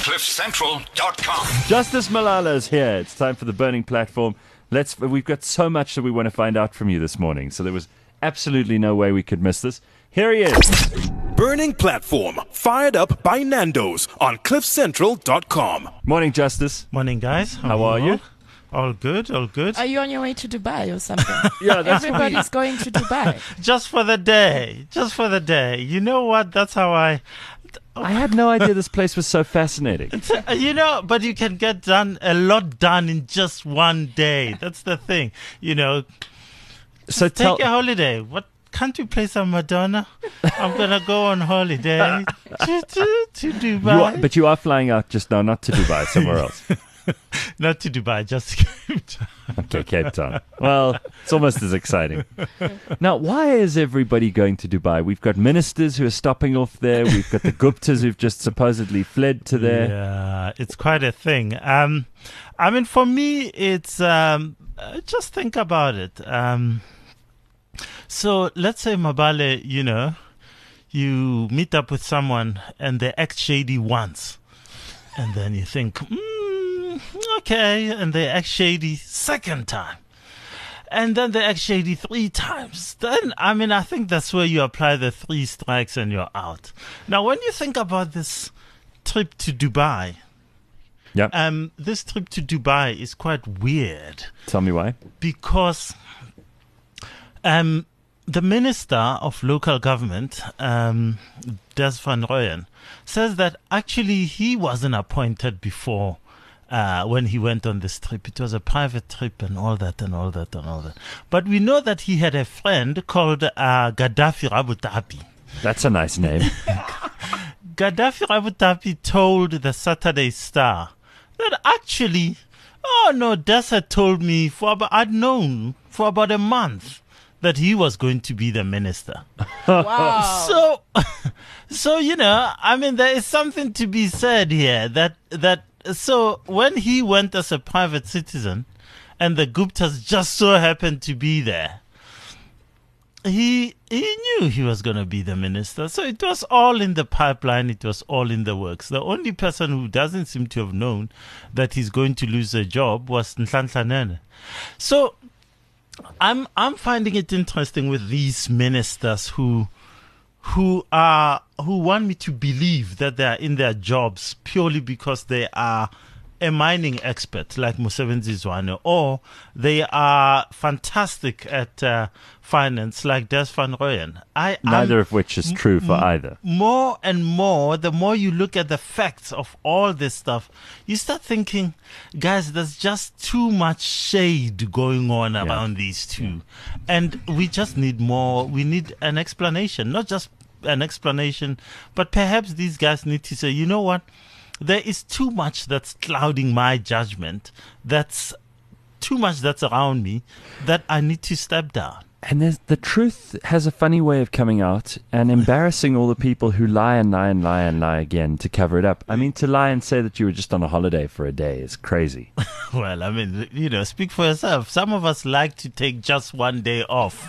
CliffCentral.com. Justice Malala is here. It's time for the burning platform. We've got so much that we want to find out from you this morning, so there was absolutely no way we could miss this. Here he is. Burning Platform, fired up by Nando's on CliffCentral.com. Morning, Justice. Morning, guys. How are you? All good, all good. Are you on your way to Dubai or something? Yeah, that's Everybody's going to Dubai. Just for the day. Just for the day. You know what? That's how I had no idea this place was so fascinating. But you can get a lot done in just one day. That's the thing. So take a holiday. What? Can't you play some Madonna? I'm going to go on holiday to Dubai. But you are flying out just now, not to Dubai, somewhere else. Not to Dubai, just Cape Town. Okay, Cape Town. Well, it's almost as exciting. Now, why is everybody going to Dubai? We've got ministers who are stopping off there. We've got the Guptas who've just supposedly fled to there. Yeah, it's quite a thing. For me, it's just think about it. So let's say, Mabale, you meet up with someone and they act shady once. And then you think, okay. And they act shady second time. And then they act shady 3 times. Then, I think that's where you apply the 3 strikes and you're out. Now, when you think about this trip to Dubai, this trip to Dubai is quite weird. Tell me why. Because the Minister of Local Government, Des van Rooyen, says that actually he wasn't appointed before when he went on this trip. It was a private trip and all that. But we know that he had a friend called Gaddafi Rabutapi. That's a nice name. Gaddafi Rabutapi told the Saturday Star that actually, Des had told me I'd known for about a month that he was going to be the minister. Wow. So there is something to be said here so when he went as a private citizen and the Guptas just so happened to be there, he knew he was going to be the minister. So it was all in the pipeline. It was all in the works. The only person who doesn't seem to have known that he's going to lose a job was Nhlanhla Nene. So I'm finding it interesting with these ministers who want me to believe that they are in their jobs purely because they are a mining expert like Mosebenzi Zwane, or they are fantastic at finance like Des van Rooyen. Neither of which is true for either. More and more, the more you look at the facts of all this stuff, you start thinking, guys, there's just too much shade going on around these two. And we just need more. We need an explanation, not just an explanation, but perhaps these guys need to say, you know what? There is too much that's clouding my judgment. That's too much that's around me that I need to step down. And the truth has a funny way of coming out and embarrassing all the people who lie and lie and lie and lie again to cover it up. I mean, to lie and say that you were just on a holiday for a day is crazy. Well, speak for yourself. Some of us like to take just one day off.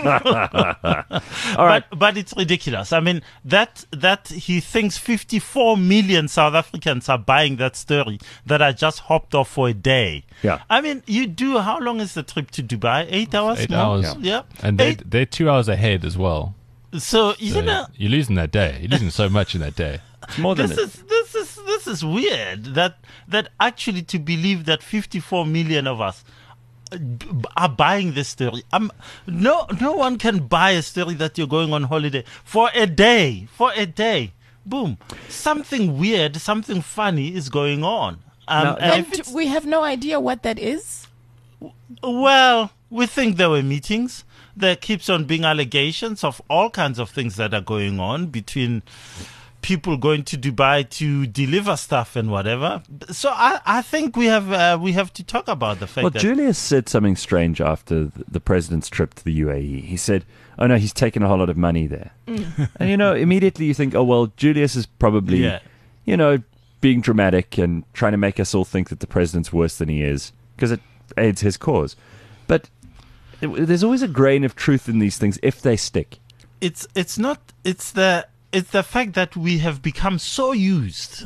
All right. But it's ridiculous. I mean, that he thinks 54 million South Africans are buying that story that I just hopped off for a day. Yeah. I mean, how long is the trip to Dubai? 8 hours? 8 hours. Yeah. And they're 2 hours ahead as well. So you're losing that day. You're losing so much in that day. It's more than this is weird that actually to believe that 54 million of us are buying this story. No one can buy a story that you're going on holiday for a day. Boom. Something weird, something funny is going on. And we have no idea what that is? Well, we think there were meetings. There keeps on being allegations of all kinds of things that are going on between people going to Dubai to deliver stuff and whatever. So I think we have to talk about the fact that... Well, Julius said something strange after the president's trip to the UAE. He said, oh no, he's taken a whole lot of money there. And, immediately you think, oh, well, Julius is probably, being dramatic and trying to make us all think that the president's worse than he is because it aids his cause. But there's always a grain of truth in these things if they stick. It's the fact that we have become so used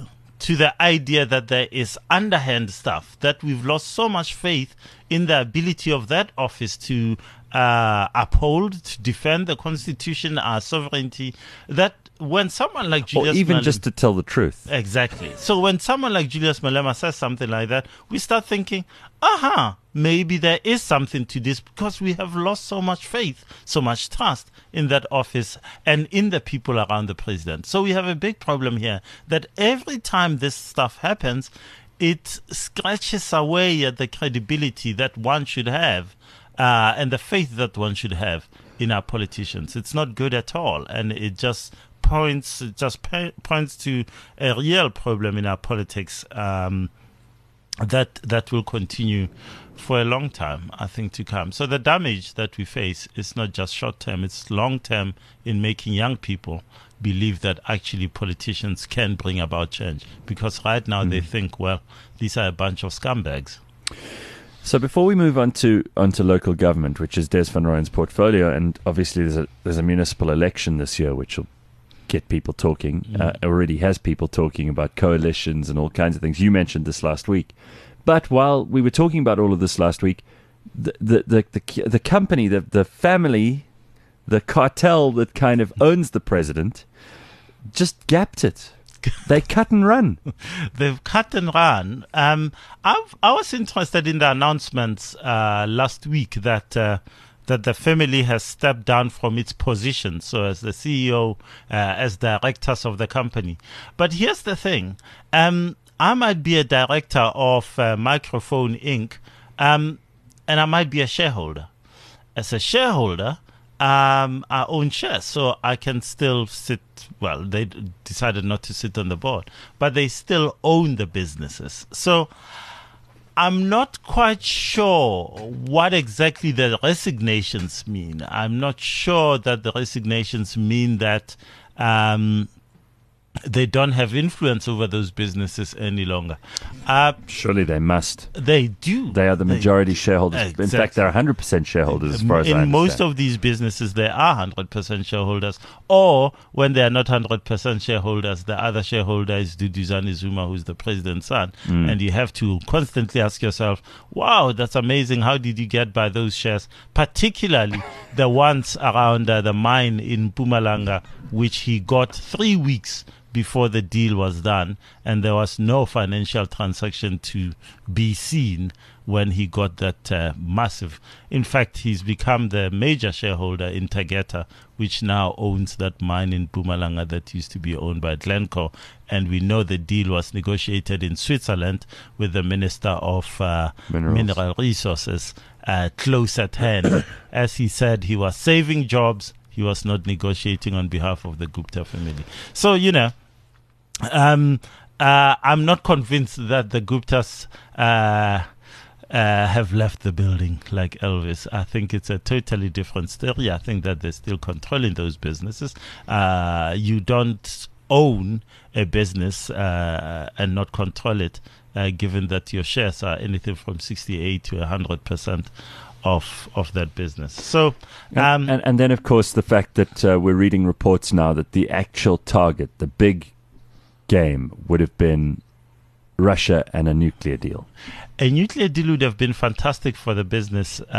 to the idea that there is underhand stuff, that we've lost so much faith in the ability of that office to uphold, to defend the Constitution, our sovereignty, that when someone like Julius or even Malema, just to tell the truth. Exactly. So when someone like Julius Malema says something like that, we start thinking, maybe there is something to this, because we have lost so much faith, so much trust in that office and in the people around the president. So we have a big problem here, that every time this stuff happens, it scratches away at the credibility that one should have and the faith that one should have in our politicians. It's not good at all, and it just points to a real problem in our politics that will continue for a long time, I think, to come. So the damage that we face is not just short term, it's long term, in making young people believe that actually politicians can bring about change, because right now they think, well, these are a bunch of scumbags. So before we move onto local government, which is Des van Rooyen's portfolio, and obviously there's a municipal election this year, which will get people talking. Already has people talking about coalitions and all kinds of things. You mentioned this last week, but while we were talking about all of this last week, the company, the family, the cartel that kind of owns the president, just gapped it. They cut and run. They've cut and run. I was interested in the announcements last week that the family has stepped down from its position, so as the CEO, as directors of the company. But here's the thing. I might be a director of Microphone Inc., and I might be a shareholder. As a shareholder, I own shares, so I can still sit. Well, they decided not to sit on the board, but they still own the businesses. So I'm not quite sure what exactly the resignations mean. I'm not sure that the resignations mean that they don't have influence over those businesses any longer. Surely they must. They do. They are the majority shareholders. Exactly. In fact, they're 100% shareholders, as far as I understand. In most of these businesses, they are 100% shareholders. Or when they are not 100% shareholders, the other shareholder is Duduzane Zuma, who's the president's son. And you have to constantly ask yourself, wow, that's amazing. How did you get by those shares? Particularly the ones around the mine in Mpumalanga, which he got 3 weeks before the deal was done, and there was no financial transaction to be seen when he got that massive. In fact, he's become the major shareholder in Tegeta, which now owns that mine in Mpumalanga that used to be owned by Glencore. And we know the deal was negotiated in Switzerland with the Minister of Mineral Resources close at hand. As he said, he was saving jobs. He was not negotiating on behalf of the Gupta family. So, I'm not convinced that the Guptas have left the building like Elvis. I think it's a totally different story. I think that they're still controlling those businesses. You don't own a business and not control it, given that your shares are anything from 68 to 100% of that business. So, and then, of course, the fact that we're reading reports now that the actual target, the big game, would have been Russia and a nuclear deal. A nuclear deal would have been fantastic for the business, the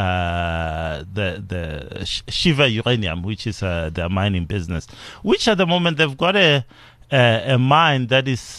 Shiva Uranium, which is their mining business, which at the moment they've got a mine that is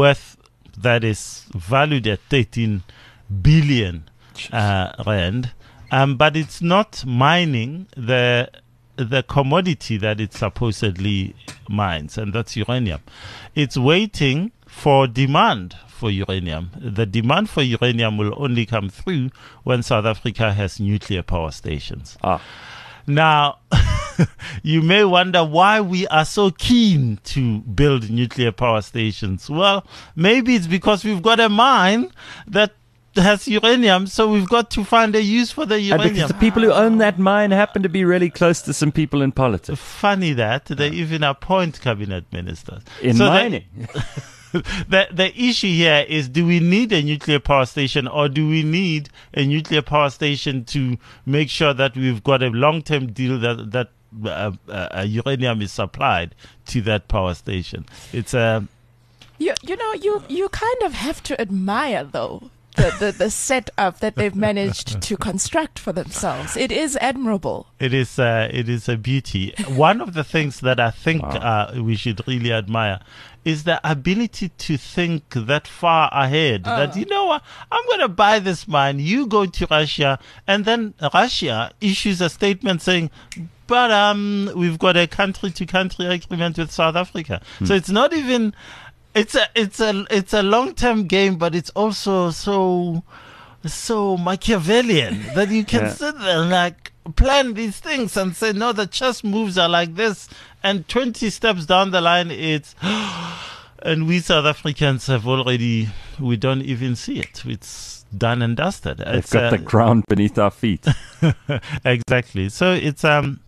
valued at 13 billion rand. But it's not mining the commodity that it supposedly mines, and that's uranium. It's waiting for demand for uranium. The demand for uranium will only come through when South Africa has nuclear power stations. Now, you may wonder why we are so keen to build nuclear power stations. Well, maybe it's because we've got a mine that has uranium, so we've got to find a use for the uranium. And because the people who own that mine happen to be really close to some people in politics. Funny that they even appoint cabinet ministers in mining. The issue here is, do we need a nuclear power station, or do we need a nuclear power station to make sure that we've got a long-term deal that uranium is supplied to that power station? It's a You kind of have to admire, though, the setup that they've managed to construct for themselves. It is admirable. It is a beauty. One of the things that I think we should really admire is the ability to think that far ahead. That, you know what, I'm going to buy this mine, you go to Russia, and then Russia issues a statement saying, but we've got a country-to-country agreement with South Africa. So it's not even... It's a long-term game, but it's also so Machiavellian that you can sit there and like plan these things and say, no, the chess moves are like this, and 20 steps down the line it's and we South Africans we don't even see it. It's done and dusted. They've got the ground beneath our feet. Exactly. So it's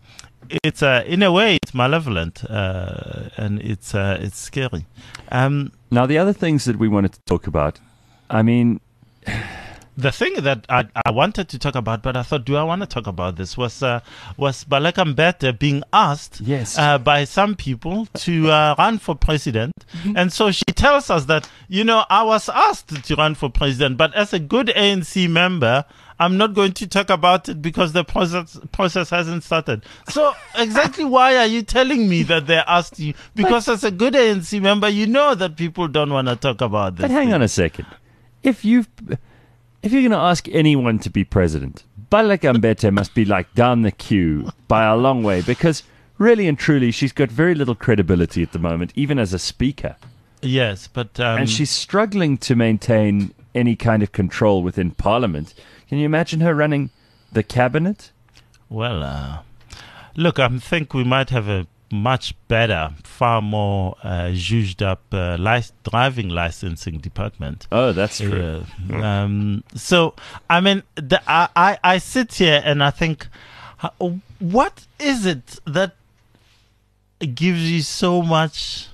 in a way it's malevolent, and it's scary. Now the other things that we wanted to talk about, I mean, the thing that I wanted to talk about, but I thought, do I want to talk about this? Was Baleka Mbete being asked by some people to run for president, and so she tells us that, I was asked to run for president, but as a good ANC member, I'm not going to talk about it because the process hasn't started. So exactly why are you telling me that they asked you? Because as a good ANC member, you know that people don't want to talk about this. But hang on a second. If you're going to ask anyone to be president, Baleka Mbete must be like down the queue by a long way, because really and truly she's got very little credibility at the moment, even as a speaker. Yes, but... and she's struggling to maintain any kind of control within Parliament. Can you imagine her running the cabinet? Well, look, I think we might have a much better, far more zhuzhed up driving licensing department. Oh, that's true. So, I mean, I sit here and I think, what is it that gives you so much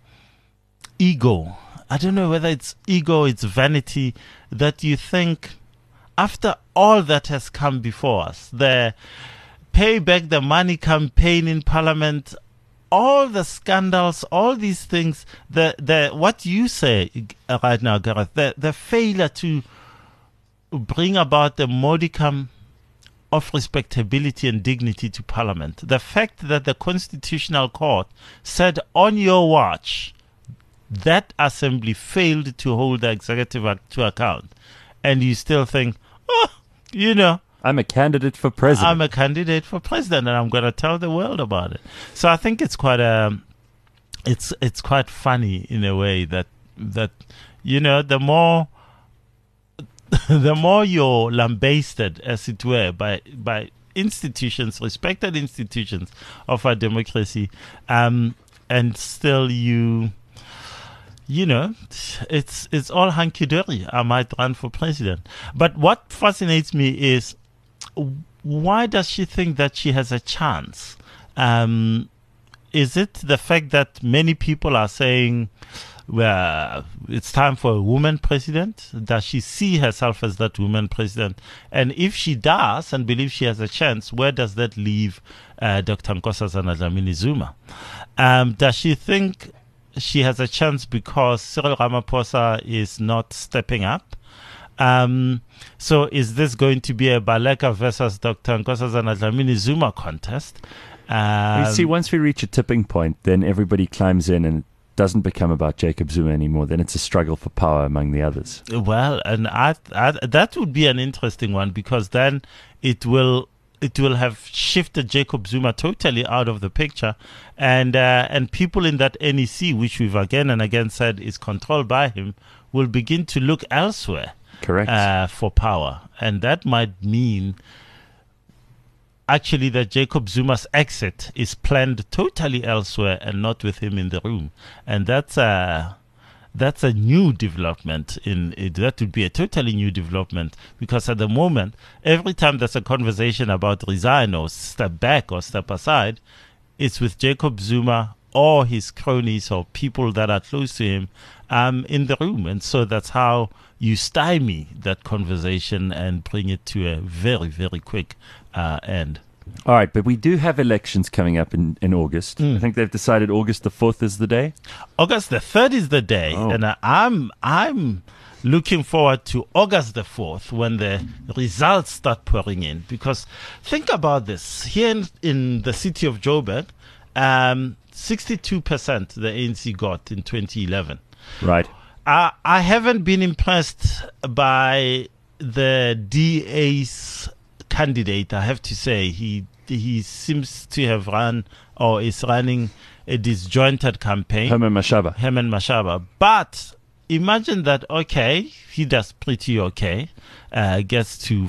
ego? I don't know whether it's ego, it's vanity, that you think, after all that has come before us, the pay back the money campaign in Parliament, all the scandals, all these things, the what you say right now, Gareth, the failure to bring about the modicum of respectability and dignity to Parliament, the fact that the Constitutional Court said on your watch that Assembly failed to hold the executive to account, and you still think, I'm a candidate for president. I'm a candidate for president, and I'm going to tell the world about it. So I think it's quite it's quite funny in a way that the more you're lambasted, as it were, by institutions, respected institutions of our democracy, and still it's all hunky-dory. I might run for president. But what fascinates me is, why does she think that she has a chance? Is it the fact that many people are saying, well, it's time for a woman president? Does she see herself as that woman president? And if she does and believes she has a chance, where does that leave Dr. Nkosazana Dlamini-Zuma? Does she think she has a chance because Cyril Ramaphosa is not stepping up? So is this going to be a Baleka versus Dr. Nkosazana Dlamini-Zuma contest? You see, once we reach a tipping point, then everybody climbs in and it doesn't become about Jacob Zuma anymore. Then it's a struggle for power among the others. Well, and that would be an interesting one, because then it will have shifted Jacob Zuma totally out of the picture, and people in that NEC, which we've again and again said is controlled by him, will begin to look elsewhere. Correct. For power. And that might mean actually that Jacob Zuma's exit is planned totally elsewhere and not with him in the room. And that's a new development. That would be a totally new development, because at the moment, every time there's a conversation about resign or step back or step aside, it's with Jacob Zuma or his cronies or people that are close to him in the room. And so that's how you stymie that conversation and bring it to a very, very quick end. All right, but we do have elections coming up in August. I think they've decided August the 4th is the day. August the 3rd is the day, and I'm looking forward to August the 4th when the results start pouring in. Because think about this. Here in the city of Joburg, 62% the ANC got in 2011. Right. I haven't been impressed by the DA's candidate, I have to say. He seems to have run or is running a disjointed campaign. Herman Mashaba. But imagine that, okay, he does pretty okay, gets to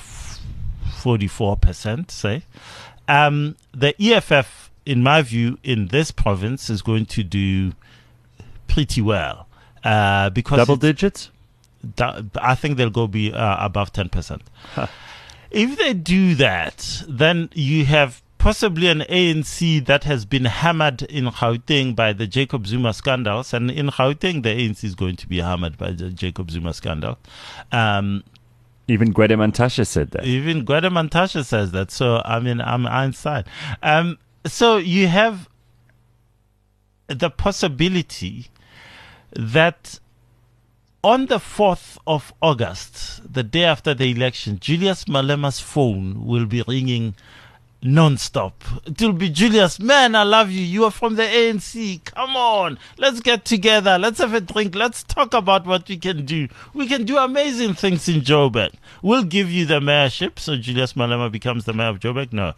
44%, say. The EFF, in my view, in this province is going to do pretty well. Because double digits? I think they'll go be above 10%. If they do that, then you have possibly an ANC that has been hammered in Gauteng by the Jacob Zuma scandals. And in Gauteng, the ANC is going to be hammered by the Jacob Zuma scandal. Even Gwede Mantashe said that. Even Gwede Mantashe says that. So, I mean, I'm inside. So you have the possibility that on the 4th of August, the day after the election, Julius Malema's phone will be ringing non-stop. It will be, Julius, man, I love you. You are from the ANC. Come on. Let's get together. Let's have a drink. Let's talk about what we can do. We can do amazing things in Joburg. We'll give you the mayorship. So Julius Malema becomes the mayor of Joburg? No.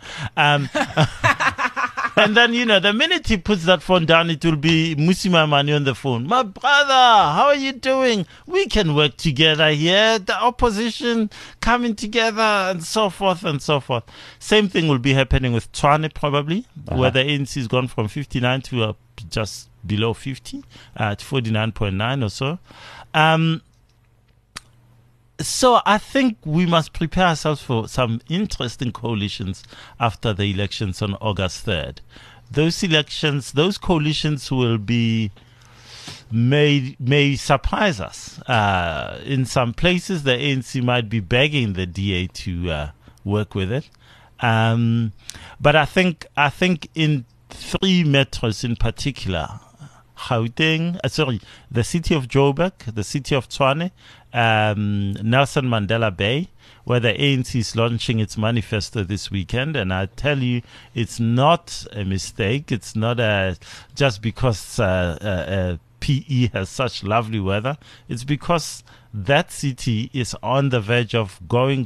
And then, you know, the minute he puts that phone down, it will be Musima Mani on the phone. My brother, how are you doing? We can work together here. The opposition coming together and so forth and so forth. Same thing will be happening with Tshwane probably, where the ANC has gone from 59 to just below 50, at 49.9 or so. So I think we must prepare ourselves for some interesting coalitions after the elections on August 3rd. Those coalitions will be may surprise us. In some places, the ANC might be begging the DA to work with it. But I think in 3 metros in particular, Gauteng, the city of Joburg, the city of Tshwane, Nelson Mandela Bay, where the ANC is launching its manifesto this weekend. And I tell you, it's not a mistake. It's not just because PE has such lovely weather. It's because that city is on the verge of going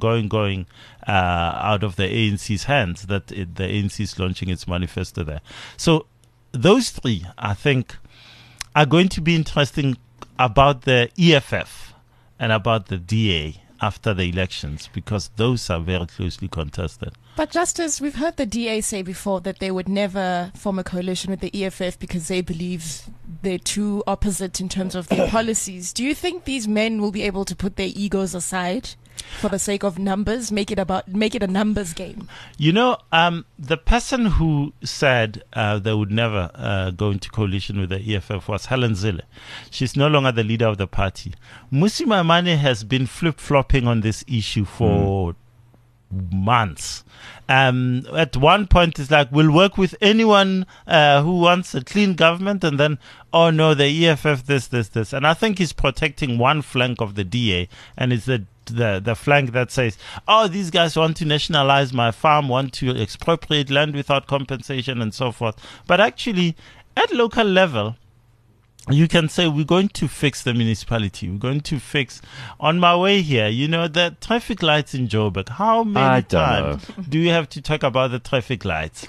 out of the ANC's hands, that the ANC is launching its manifesto there. So those 3, I think, are going to be interesting about the EFF and about the DA after the elections, because those are very closely contested. But Justice, we've heard the DA say before that they would never form a coalition with the EFF because they believe they're too opposite in terms of their policies. Do you think these men will be able to put their egos aside for the sake of numbers, make it a numbers game? You know, the person who said they would never go into coalition with the EFF was Helen Zille. She's no longer the leader of the party. Mmusi Maimane has been flip-flopping on this issue for months. At one point, it's like, we'll work with anyone who wants a clean government, and then, oh no, the EFF, this. And I think he's protecting one flank of the DA, and it's the flank that says, oh, these guys want to nationalize my farm, want to expropriate land without compensation and so forth. But actually, at local level, you can say, we're going to fix the municipality. We're going to fix, on my way here, you know, the traffic lights in Joburg. How many times do you have to talk about the traffic lights?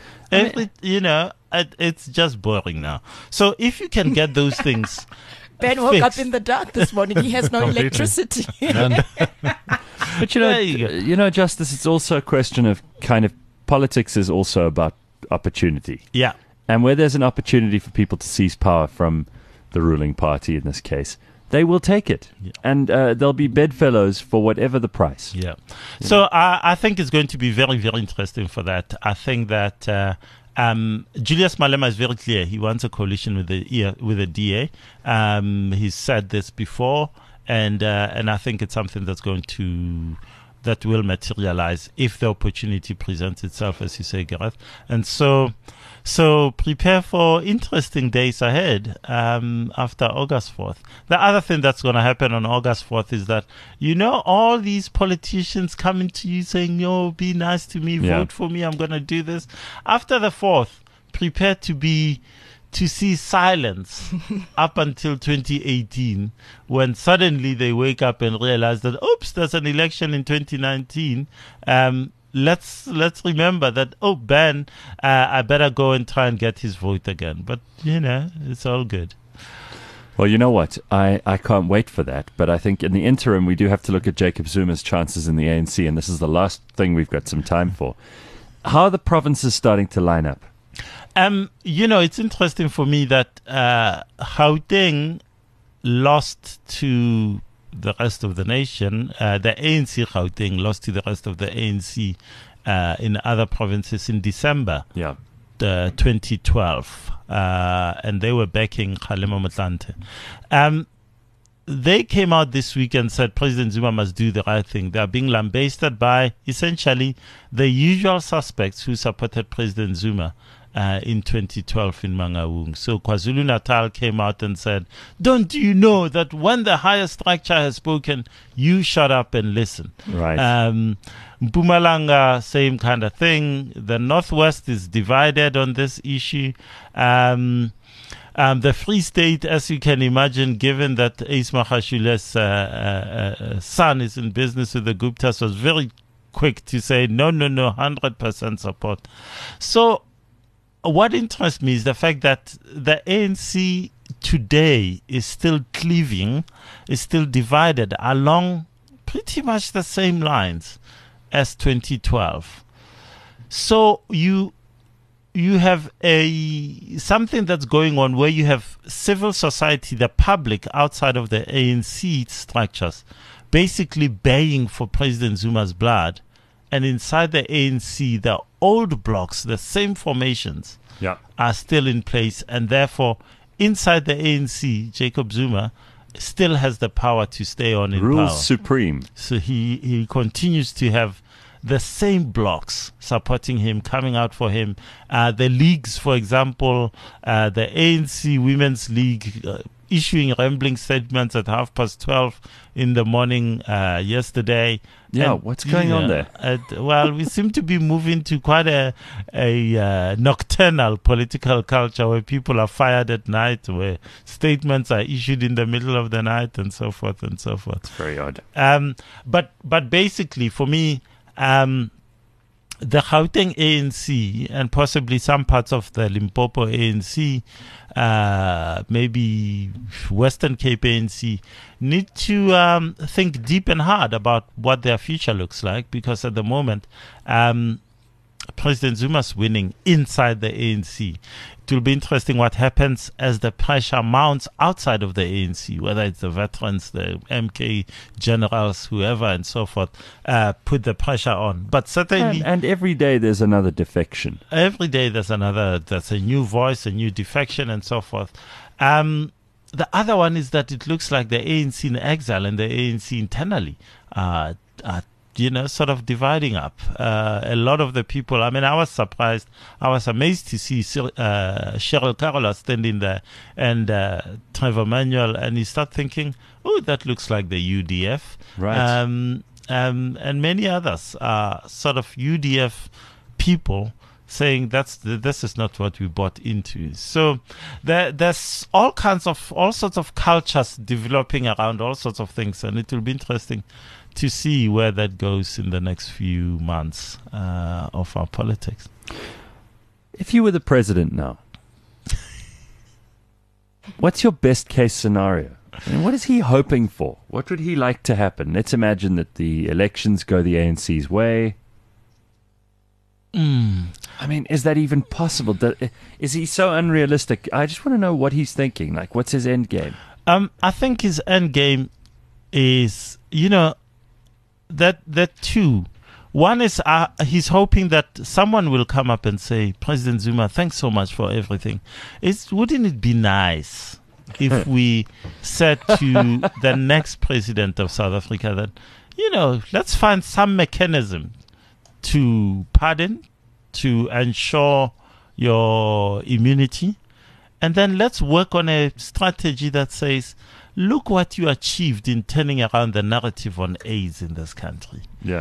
It's just boring now. So if you can get those things Ben woke up in the dark this morning. He has no electricity. But you know, Justice, it's also a question of kind of politics is also about opportunity. Yeah. And where there's an opportunity for people to seize power from the ruling party in this case, they will take it. Yeah. And they'll be bedfellows for whatever the price. Yeah. So I think it's going to be very, very interesting for that. I think that Julius Malema is very clear. He wants a coalition with the DA. He's said this before, and I think it's something that's going to that will materialize if the opportunity presents itself, as you say, Gareth. And so prepare for interesting days ahead after August 4th. The other thing that's going to happen on August 4th is that, all these politicians coming to you saying, be nice to me, vote for me, I'm going to do this. After the 4th, prepare to see silence up until 2018, when suddenly they wake up and realize that, oops, there's an election in 2019. Let's remember that, Ben, I better go and try and get his vote again. But, it's all good. Well, you know what? I can't wait for that. But I think in the interim, we do have to look at Jacob Zuma's chances in the ANC. And this is the last thing we've got some time for. How are the provinces starting to line up? It's interesting for me that Gauteng lost to the rest of the nation. The ANC Gauteng lost to the rest of the ANC in other provinces in December 2012. And they were backing Kgalema Motlanthe. They came out this week and said President Zuma must do the right thing. They are being lambasted by essentially the usual suspects who supported President Zuma in 2012 in Mangaung. So KwaZulu-Natal came out and said, don't you know that when the higher structure has spoken, you shut up and listen? Right. Mpumalanga, same kind of thing. The Northwest is divided on this issue. The Free State, as you can imagine, given that Ace Magashule's son is in business with the Guptas, was very quick to say, no, 100% support. So what interests me is the fact that the ANC today is still cleaving, is still divided along pretty much the same lines as 2012. So you have something that's going on where you have civil society, the public outside of the ANC structures, basically baying for President Zuma's blood. And inside the ANC, the old blocks, the same formations, are still in place. And therefore, inside the ANC, Jacob Zuma still has the power to stay on in power. Rules supreme. So he continues to have the same blocks supporting him, coming out for him. The leagues, for example, the ANC Women's League issuing rambling statements at 12:30 in the morning yesterday. Yeah, and, what's going on there? Well, we seem to be moving to quite a nocturnal political culture where people are fired at night, where statements are issued in the middle of the night, and so forth and so forth. It's very odd. But basically, for me, the Gauteng ANC and possibly some parts of the Limpopo ANC, maybe Western Cape ANC, need to think deep and hard about what their future looks like, because at the moment, President Zuma's winning inside the ANC. It will be interesting what happens as the pressure mounts outside of the ANC, whether it's the veterans, the MK generals, whoever, and so forth, put the pressure on. But certainly... And every day there's another defection. Every day there's a new voice, a new defection, and so forth. The other one is that it looks like the ANC in exile and the ANC internally are sort of dividing up. A lot of the people, I was surprised, I was amazed to see Cheryl Karola standing there and Trevor Manuel, and you start thinking, oh, that looks like the UDF. Right. And many others are sort of UDF people saying this is not what we bought into. So there's all sorts of cultures developing around all sorts of things, and it will be interesting to see where that goes in the next few months of our politics. If you were the president now, what's your best case scenario? What is he hoping for? What would he like to happen? Let's imagine that the elections go the ANC's way. Is that even possible? Is he so unrealistic? I just want to know what he's thinking. Like, what's his end game? I think his end game is, that two. One is he's hoping that someone will come up and say, President Zuma, thanks so much for everything. Wouldn't it be nice if we said to the next president of South Africa that, let's find some mechanism to pardon, to ensure your immunity. And then let's work on a strategy that says, look what you achieved in turning around the narrative on AIDS in this country. Yeah.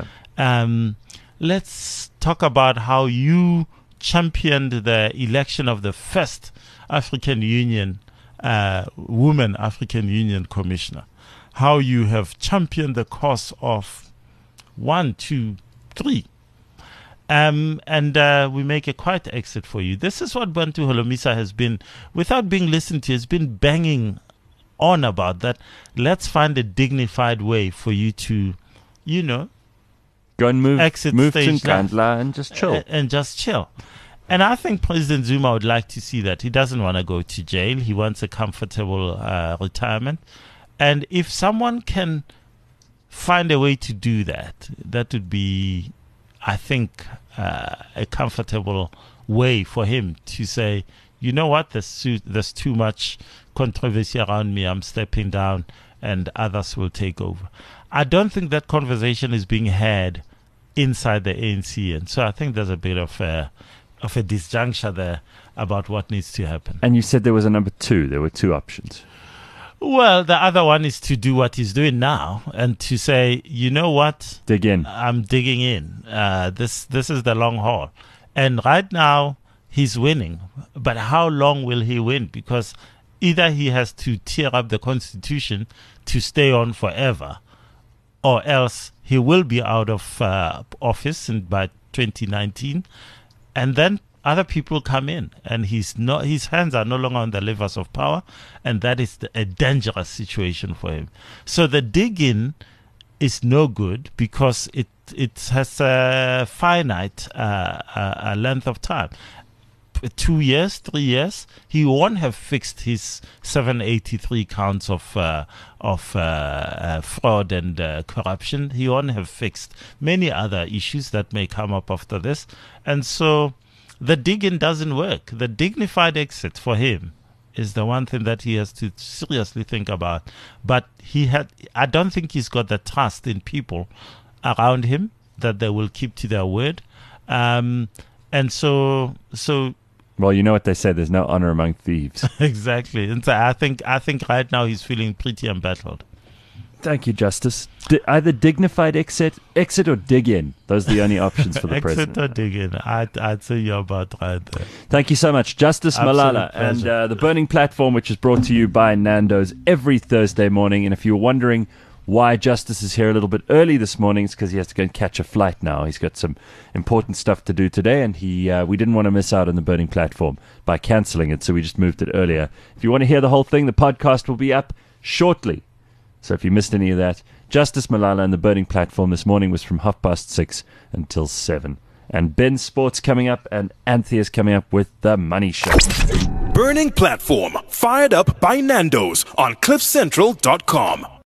Let's talk about how you championed the election of the first African Union, woman African Union commissioner. How you have championed the cause of 1, 2, 3. And we make a quiet exit for you. This is what Bantu Holomisa has been, without being listened to, has been banging on about that. Let's find a dignified way for you to, go and move to stage Nkandla and just chill. And just chill. And I think President Zuma would like to see that. He doesn't want to go to jail. He wants a comfortable retirement. And if someone can find a way to do that, that would be, I think, a comfortable way for him to say, you know what, there's too much controversy around me. I'm stepping down and others will take over. I don't think that conversation is being had inside the ANC. And so I think there's a bit of a disjuncture there about what needs to happen. And you said there was a number 2. There were 2 options. Well, the other one is to do what he's doing now and to say, you know what? Dig in. I'm digging in. This is the long haul. And right now, he's winning. But how long will he win? Because either he has to tear up the Constitution to stay on forever, or else he will be out of office by 2019. And then other people come in, and his hands are no longer on the levers of power, and that is a dangerous situation for him. So the dig-in is no good because it has a finite length of time. 2 years, 3 years, he won't have fixed his 783 counts of fraud and corruption. He won't have fixed many other issues that may come up after this. And so the dig-in doesn't work. The dignified exit for him is the one thing that he has to seriously think about. But I don't think he's got the trust in people around him that they will keep to their word. And so well, you know what they say, there's no honor among thieves. Exactly. And so I think right now he's feeling pretty embattled. Thank you, Justice. Either dignified exit or dig in. Those are the only options for the president. Exit or dig in. I'd say you're about right there. Thank you so much, Justice Malala. And the Burning Platform, which is brought to you by Nando's every Thursday morning. And if you're wondering why Justice is here a little bit early this morning, it's because he has to go and catch a flight now. He's got some important stuff to do today, and we didn't want to miss out on the Burning Platform by cancelling it, so we just moved it earlier. If you want to hear the whole thing, the podcast will be up shortly. So if you missed any of that, Justice Malala and the Burning Platform this morning was from 6:30 until 7. And Ben's Sports coming up, and Anthea's coming up with The Money Show. Burning Platform, fired up by Nando's on CliffCentral.com.